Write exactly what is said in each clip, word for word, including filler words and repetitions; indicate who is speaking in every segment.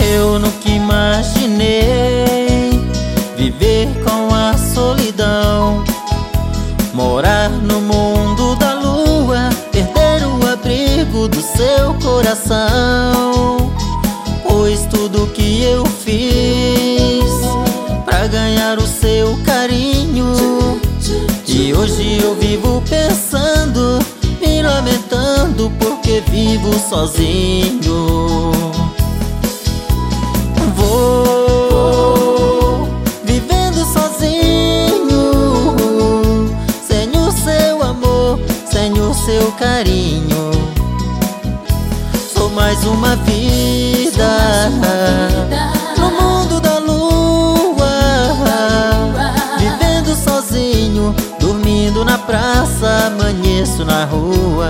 Speaker 1: Eu nunca imaginei viver com a solidão, morar no mundo da lua, perder o abrigo do seu coração. Pois tudo que eu fiz pra ganhar o seu carinho, e hoje eu vivo pensando, me lamentando porque vivo sozinho. Vou vivendo sozinho, sem o seu amor, sem o seu carinho. Sou mais uma vida no mundo da lua, vivendo sozinho, dormindo na praça, amanheço na rua.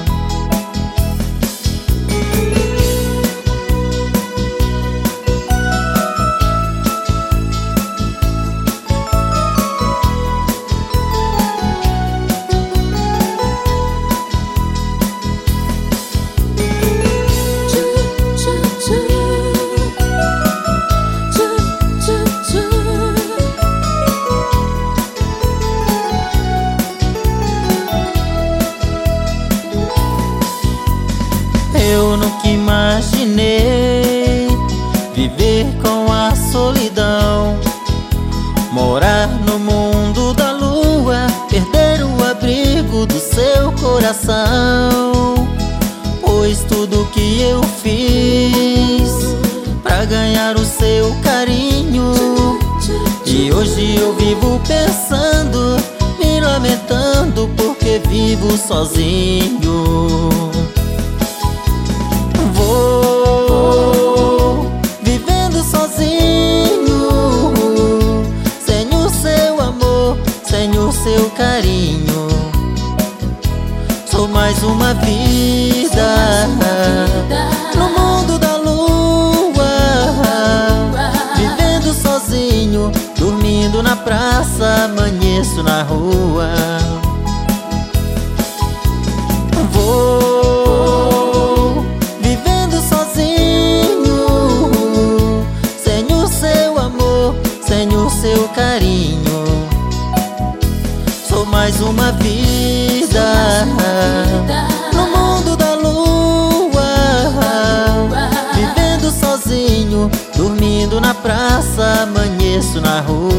Speaker 1: Eu nunca imaginei viver com a solidão, morar no mundo da lua, perder o abrigo do seu coração. Pois tudo que eu fiz pra ganhar o seu carinho, e hoje eu vivo pensando, me lamentando porque vivo sozinho. Vou vivendo sozinho, sem o seu amor, sem o seu carinho. Sou mais uma vida no mundo da lua, vivendo sozinho, dormindo na praça, amanheço na rua. Vou seu carinho, sou mais uma vida no mundo da lua, vivendo sozinho, dormindo na praça, amanheço na rua.